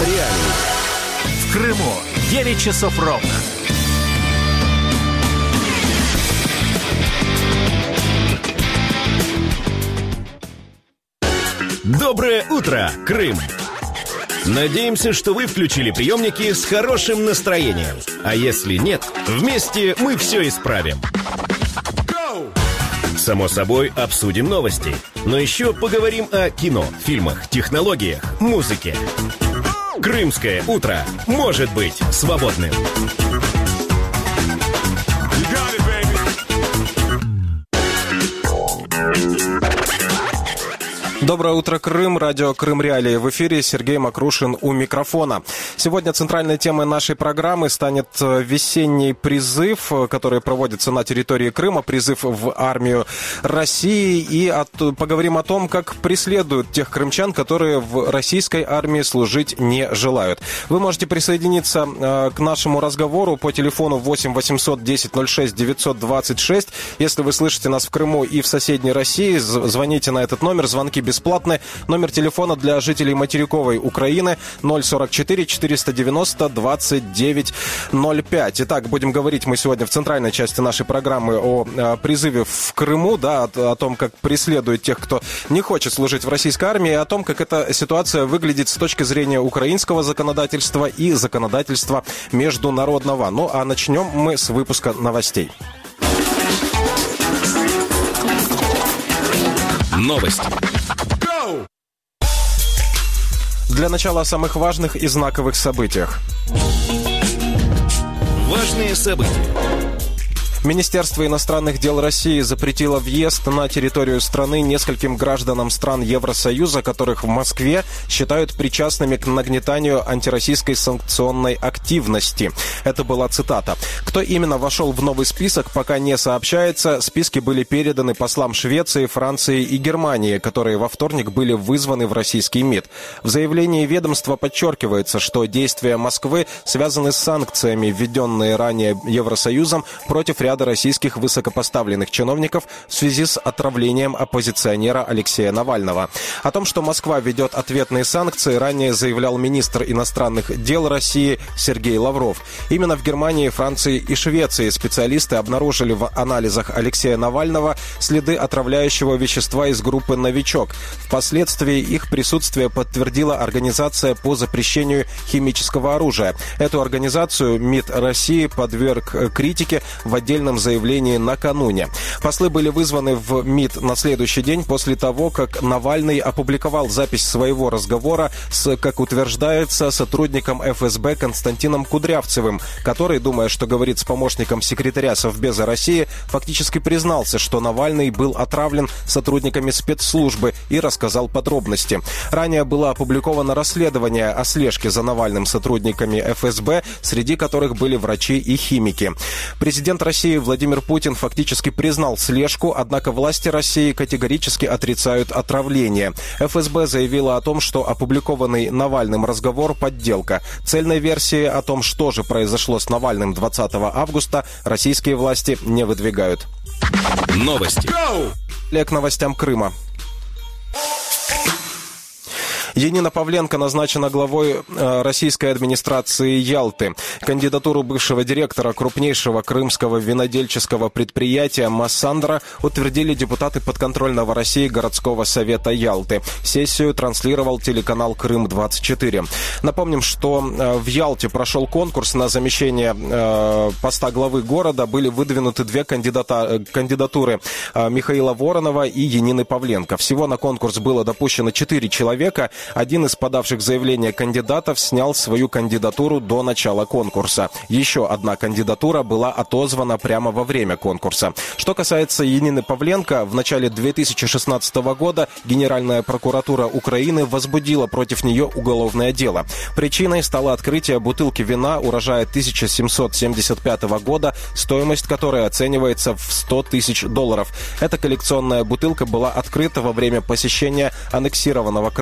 Реалии. В Крыму 9 часов ровно. Доброе утро, Крым! Надеемся, что вы включили приемники с хорошим настроением. А если нет, вместе мы все исправим. Само собой, обсудим новости. Но еще поговорим о кино, фильмах, технологиях, музыке. Крымское утро может быть свободным. Доброе утро, Крым. Радио «Крым Реалии». В эфире Сергей Макрушин у микрофона. Сегодня центральной темой нашей программы станет весенний призыв, который проводится на территории Крыма, призыв в армию России. И поговорим о том, как преследуют тех крымчан, которые в российской армии служить не желают. Вы можете присоединиться к нашему разговору по телефону 8 800 10 06 926. Если вы слышите нас в Крыму и в соседней России, звоните на этот номер. Звонки бесплатные. Номер телефона для жителей материковой Украины 044 490 2905. Итак, будем говорить мы сегодня в центральной части нашей программы о призыве в Крыму, да, о том, как преследуют тех, кто не хочет служить в российской армии, и о том, как эта ситуация выглядит с точки зрения украинского законодательства и законодательства международного. Ну, а начнем мы с выпуска новостей. Новости. Для начала о самых важных и знаковых событиях. Важные события. Министерство иностранных дел России запретило въезд на территорию страны нескольким гражданам стран Евросоюза, которых в Москве считают причастными к нагнетанию антироссийской санкционной активности. Это была цитата. Кто именно вошел в новый список, пока не сообщается. Списки были переданы послам Швеции, Франции и Германии, которые во вторник были вызваны в российский МИД. В заявлении ведомства подчеркивается, что действия Москвы связаны с санкциями, введенные ранее Евросоюзом против ряда российских высокопоставленных чиновников в связи с отравлением оппозиционера Алексея Навального. О том, что Москва ведет ответные санкции, ранее заявлял министр иностранных дел России Сергей Лавров. Именно в Германии, Франции и Швеции специалисты обнаружили в анализах Алексея Навального следы отравляющего вещества из группы «Новичок». Впоследствии их присутствие подтвердила Организация по запрещению химического оружия. Эту организацию МИД России подверг критике в отдельном заявлении накануне. Послы были вызваны в МИД на следующий день после того, как Навальный опубликовал запись своего разговора с, как утверждается, сотрудником ФСБ Константином Кудрявцевым, который, думая, что говорит с помощником секретаря Совбеза России, фактически признался, что Навальный был отравлен сотрудниками спецслужбы и рассказал подробности. Ранее было опубликовано расследование о слежке за Навальным сотрудниками ФСБ, среди которых были врачи и химики. Президент России Владимир Путин фактически признал слежку, однако власти России категорически отрицают отравление. ФСБ заявила о том, что опубликованный Навальным разговор – подделка. Цельной версии о том, что же произошло с Навальным 20 августа, российские власти не выдвигают. Новости. К новостям Крыма. Янина Павленко назначена главой российской администрации Ялты. Кандидатуру бывшего директора крупнейшего крымского винодельческого предприятия «Массандра» утвердили депутаты подконтрольного России городского совета Ялты. Сессию транслировал телеканал «Крым-24». Напомним, что в Ялте прошел конкурс на замещение поста главы города. Были выдвинуты две кандидатуры Михаила Воронова и Янины Павленко. Всего на конкурс было допущено 4 человека. Один из подавших заявление кандидатов снял свою кандидатуру до начала конкурса. Еще одна кандидатура была отозвана прямо во время конкурса. Что касается Янины Павленко, в начале 2016 года Генеральная прокуратура Украины возбудила против нее уголовное дело. Причиной стало открытие бутылки вина урожая 1775 года, стоимость которой оценивается в $100 тысяч. Эта коллекционная бутылка была открыта во время посещения аннексированного Крыма бывшим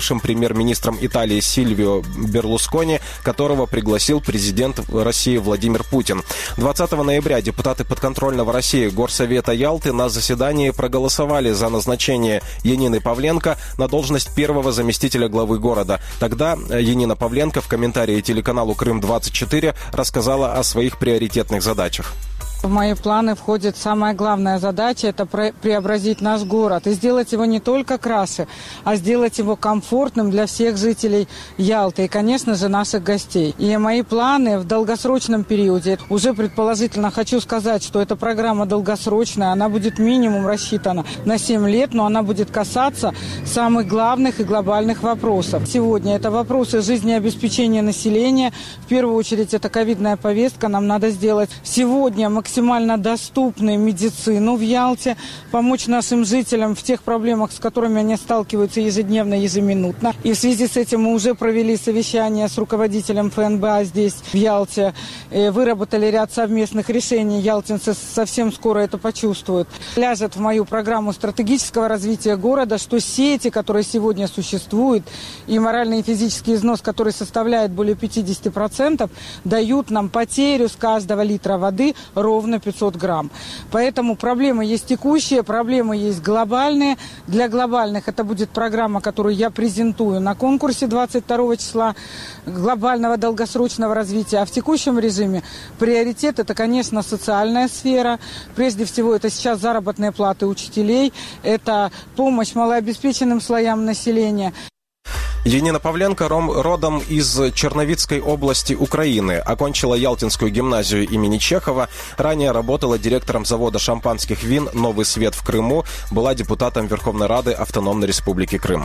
бывшим премьер-министром Италии Сильвио Берлускони, которого пригласил президент России Владимир Путин. 20 ноября депутаты подконтрольного России Горсовета Ялты на заседании проголосовали за назначение Янины Павленко на должность первого заместителя главы города. Тогда Янина Павленко в комментарии телеканалу «Крым-24» рассказала о своих приоритетных задачах. В мои планы входит самая главная задача – это преобразить наш город и сделать его не только краше, а сделать его комфортным для всех жителей Ялты и, конечно же, наших гостей. И мои планы в долгосрочном периоде. Уже предположительно хочу сказать, что эта программа долгосрочная, она будет минимум рассчитана на 7 лет, но она будет касаться самых главных и глобальных вопросов. Сегодня это вопросы жизнеобеспечения населения. В первую очередь это ковидная повестка. Нам надо сделать сегодня максимально доступную медицину в Ялте, помочь нашим жителям в тех проблемах, с которыми они сталкиваются ежедневно, ежеминутно. И в связи с этим мы уже провели совещание с руководителем ФНБА здесь, в Ялте, выработали ряд совместных решений. Ялтинцы совсем скоро это почувствуют. Ляжет в мою программу стратегического развития города, что сети, которые сегодня существуют, и моральный и физический износ, который составляет более 50%, дают нам потерю с каждого литра воды ровно 500 грамм. Поэтому проблемы есть текущие, проблемы есть глобальные. Для глобальных это будет программа, которую я презентую на конкурсе 22 числа глобального долгосрочного развития. А в текущем режиме приоритет – это, конечно, социальная сфера. Прежде всего, это сейчас заработные платы учителей, это помощь малообеспеченным слоям населения. Янина Павленко родом из Черновицкой области Украины. Окончила Ялтинскую гимназию имени Чехова. Ранее работала директором завода шампанских вин «Новый свет» в Крыму. Была депутатом Верховной Рады Автономной Республики Крым.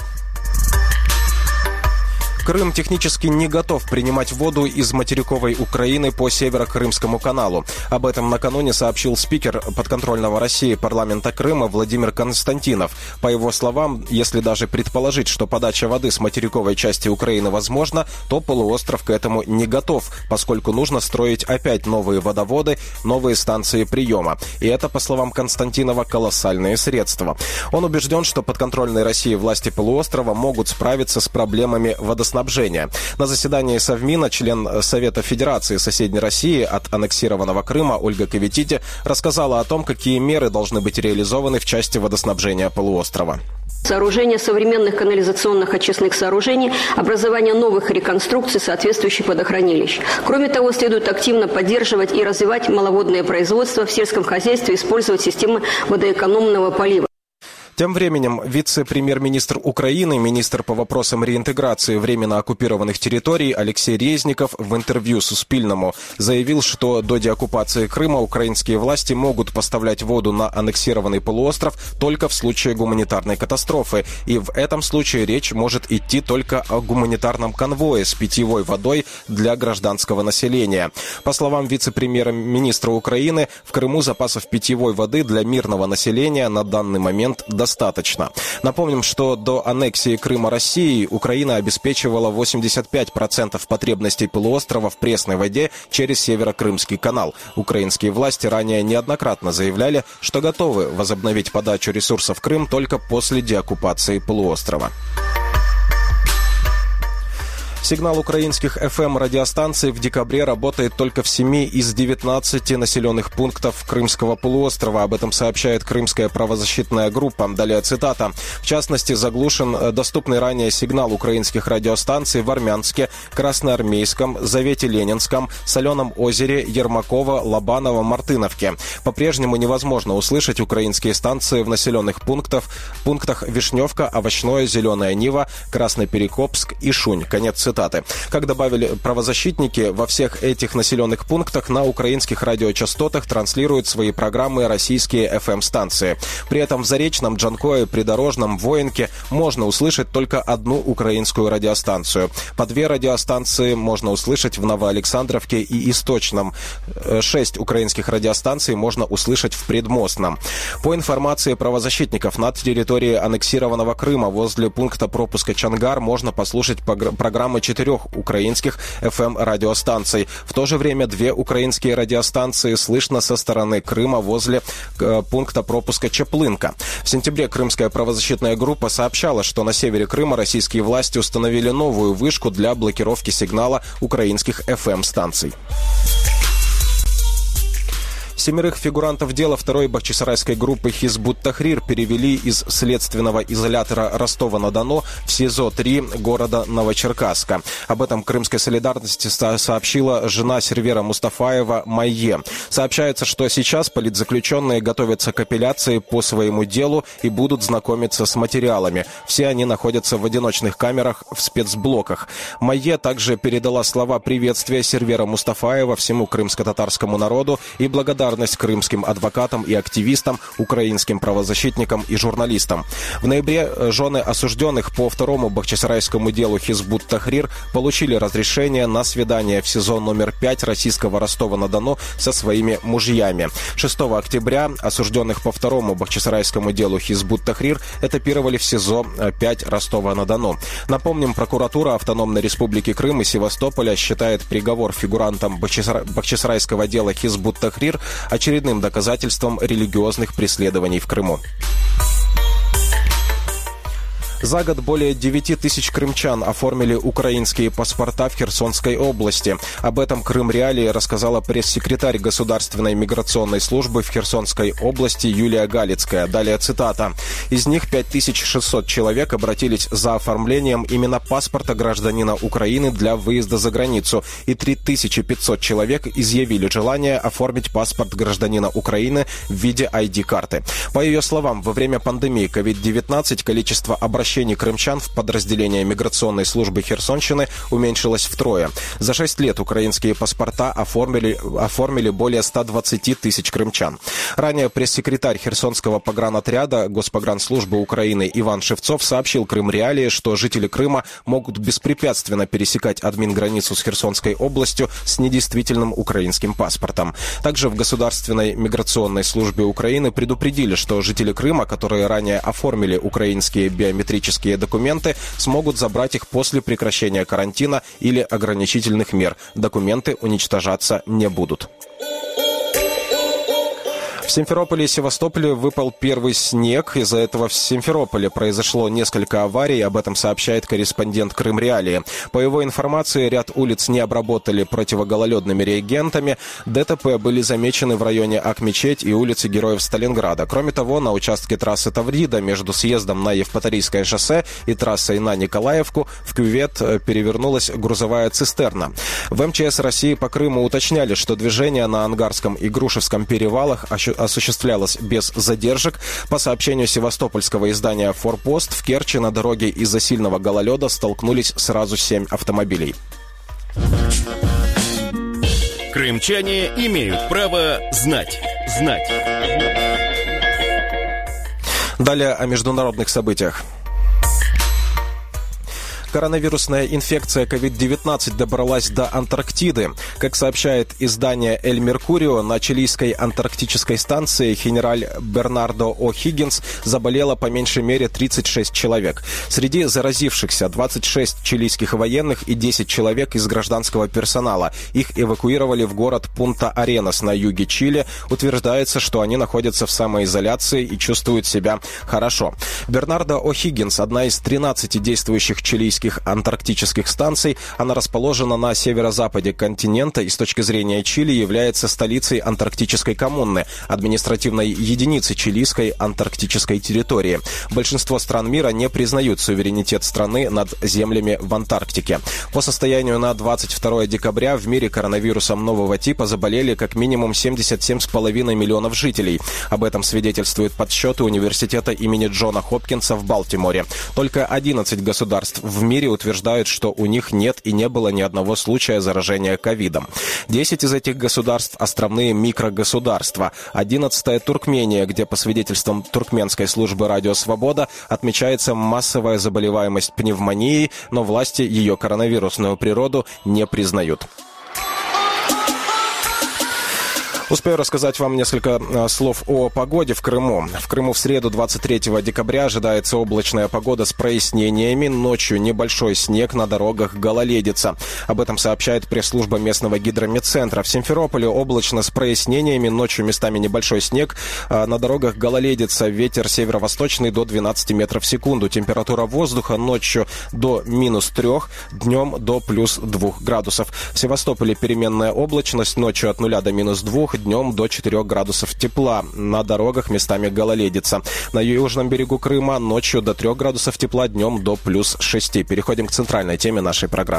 Крым технически не готов принимать воду из материковой Украины по Северо-Крымскому каналу. Об этом накануне сообщил спикер подконтрольного России парламента Крыма Владимир Константинов. По его словам, если даже предположить, что подача воды с материковой части Украины возможна, то полуостров к этому не готов, поскольку нужно строить опять новые водоводы, новые станции приема. И это, по словам Константинова, колоссальные средства. Он убежден, что подконтрольные России власти полуострова могут справиться с проблемами водоснабжения. На заседании Совмина член Совета Федерации соседней России от аннексированного Крыма Ольга Кавитити рассказала о том, какие меры должны быть реализованы в части водоснабжения полуострова. Сооружение современных канализационных очистных сооружений, образование новых реконструкций соответствующих водохранилищ. Кроме того, следует активно поддерживать и развивать маловодное производство в сельском хозяйстве, использовать системы водоэкономного полива. Тем временем вице-премьер-министр Украины, министр по вопросам реинтеграции временно оккупированных территорий Алексей Резников в интервью Суспильному заявил, что до деоккупации Крыма украинские власти могут поставлять воду на аннексированный полуостров только в случае гуманитарной катастрофы. И в этом случае речь может идти только о гуманитарном конвое с питьевой водой для гражданского населения. По словам вице-премьер-министра Украины, в Крыму запасов питьевой воды для мирного населения на данный момент достаточно. Напомним, что до аннексии Крыма Россией Украина обеспечивала 85% потребностей полуострова в пресной воде через Северо-Крымский канал. Украинские власти ранее неоднократно заявляли, что готовы возобновить подачу ресурсов в Крым только после деоккупации полуострова. Сигнал украинских FM-радиостанций в декабре работает только в 7 из 19 населенных пунктов Крымского полуострова. Об этом сообщает крымская правозащитная группа. Далее цитата. В частности, заглушен доступный ранее сигнал украинских радиостанций в Армянске, Красноармейском, Завете Ленинском, Соленом озере, Ермаково, Лобаново, Мартыновке. По-прежнему невозможно услышать украинские станции в населенных пунктах Вишневка, Овощное, Зеленая Нива, Красноперекопск и Шунь. Конец цитаты. Как добавили правозащитники, во всех этих населенных пунктах на украинских радиочастотах транслируют свои программы российские FM-станции. При этом в Заречном, Джанкое, Придорожном, Воинке можно услышать только одну украинскую радиостанцию. По 2 радиостанции можно услышать в Новоалександровке и Источном. 6 украинских радиостанций можно услышать в Предмостном. По информации правозащитников, на территории аннексированного Крыма возле пункта пропуска Чангар можно послушать программы 4 украинских FM-радиостанций. В то же время 2 украинские радиостанции слышно со стороны Крыма возле пункта пропуска Чаплынка. В сентябре крымская правозащитная группа сообщала, что на севере Крыма российские власти установили новую вышку для блокировки сигнала украинских FM-станций. 7 фигурантов дела второй бахчисарайской группы «Хизбут-Тахрир» перевели из следственного изолятора Ростова-на-Дону в СИЗО-3 города Новочеркасска. Об этом Крымской солидарности сообщила жена Сервера Мустафаева Майе. Сообщается, что сейчас политзаключенные готовятся к апелляции по своему делу и будут знакомиться с материалами. Все они находятся в одиночных камерах в спецблоках. Майе также передала слова приветствия Сервера Мустафаева всему крымско-татарскому народу и благодарность крымским адвокатам и активистам, украинским правозащитникам и журналистам. В ноябре жены осужденных по второму бахчисарайскому делу «Хизбут-Тахрир» получили разрешение на свидание в СИЗО номер 5 российского Ростова-на-Дону со своими мужьями. 6 октября осужденных по второму бахчисарайскому делу «Хизбут-Тахрир» этапировали в СИЗО 5 Ростова-на-Дону. Напомним, прокуратура Автономной Республики Крым и Севастополя считает приговор фигурантам бахчисарайского дела «Хизбут-Тахрир» очередным доказательством религиозных преследований в Крыму. За год более 9 тысяч крымчан оформили украинские паспорта в Херсонской области. Об этом Крым Реалии рассказала пресс-секретарь Государственной миграционной службы в Херсонской области Юлия Галицкая. Далее цитата. Из них 5600 человек обратились за оформлением именно паспорта гражданина Украины для выезда за границу, и 3500 человек изъявили желание оформить паспорт гражданина Украины в виде ID-карты. По ее словам, во время пандемии COVID-19 количество обращений крымчан в подразделение миграционной службы Херсонщины уменьшилось втрое. За 6 лет украинские паспорта оформили более 120 тысяч крымчан. Ранее пресс-секретарь Херсонского погранотряда Госпогранслужбы Украины Иван Шевцов сообщил Крым Реалии, что жители Крыма могут беспрепятственно пересекать админграницу с Херсонской областью с недействительным украинским паспортом. Также в Государственной миграционной службе Украины предупредили, что жители Крыма, которые ранее оформили украинские биометрические документы, смогут забрать их после прекращения карантина или ограничительных мер. Документы уничтожаться не будут. В Симферополе и Севастополе выпал первый снег. Из-за этого в Симферополе произошло несколько аварий. Об этом сообщает корреспондент Крым Реалии. По его информации, ряд улиц не обработали противогололедными реагентами. ДТП были замечены в районе Ак-Мечеть и улице Героев Сталинграда. Кроме того, на участке трассы Таврида между съездом на Евпаторийское шоссе и трассой на Николаевку в кювет перевернулась грузовая цистерна. В МЧС России по Крыму уточняли, что движение на Ангарском и Грушевском перевалах осуществлялось без задержек. По сообщению севастопольского издания «Форпост», в Керчи на дороге из-за сильного гололеда столкнулись сразу 7 автомобилей. Крымчане имеют право знать. Далее о международных событиях. Коронавирусная инфекция COVID-19 добралась до Антарктиды. Как сообщает издание «Эль Меркурио», на чилийской антарктической станции генераль Бернардо О'Хиггинс заболело по меньшей мере 36 человек. Среди заразившихся 26 чилийских военных и 10 человек из гражданского персонала. Их эвакуировали в город Пунта-Аренас на юге Чили. Утверждается, что они находятся в самоизоляции и чувствуют себя хорошо. Бернардо О'Хиггинс – одна из 13 действующих чилийских антарктических станций. Она расположена на северо-западе континента и с точки зрения Чили является столицей антарктической коммуны, административной единицей чилийской антарктической территории. Большинство стран мира не признают суверенитет страны над землями в Антарктике. По состоянию на 22 декабря в мире коронавирусом нового типа заболели как минимум 77,5 миллионов жителей. Об этом свидетельствуют подсчеты университета имени Джона Хопкинса в Балтиморе. Только 11 государств в мире утверждают, что у них нет и не было ни одного случая заражения ковидом. 10 из этих государств – островные микрогосударства. 11-е – Туркмения, где, по свидетельствам туркменской службы «Радио Свобода», отмечается массовая заболеваемость пневмонией, но власти ее коронавирусную природу не признают. Успею рассказать вам несколько слов о погоде в Крыму. В Крыму в среду 23 декабря ожидается облачная погода с прояснениями. Ночью небольшой снег, на дорогах гололедица. Об этом сообщает пресс-служба местного гидрометцентра. В Симферополе облачно с прояснениями. Ночью местами небольшой снег, на дорогах гололедица. Ветер северо-восточный до 12 метров в секунду. Температура воздуха ночью до -3, днем до +2 градусов. В Севастополе переменная облачность. Ночью от 0 до -2, днем до 4 градусов тепла. На дорогах местами гололедица. На южном берегу Крыма ночью до 3 градусов тепла, днем до +6. Переходим к центральной теме нашей программы.